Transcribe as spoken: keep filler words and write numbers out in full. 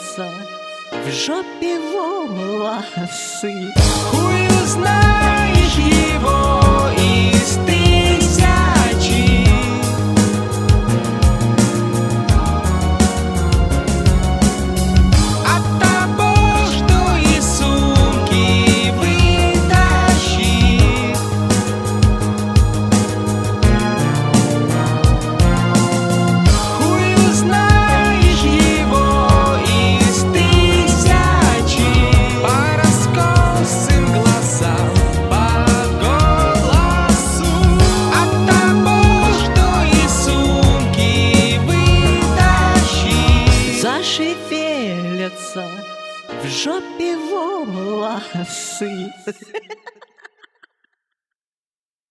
шевелятся в жопе волосы. Хуй узнаешь его из тысячи. От того, что из сумки вытащит. Хуй узнаешь его из тысячи. По раскосым глазам, по голосу. От того, что из сумки вытащит. Зашевелятся в жопе волосы.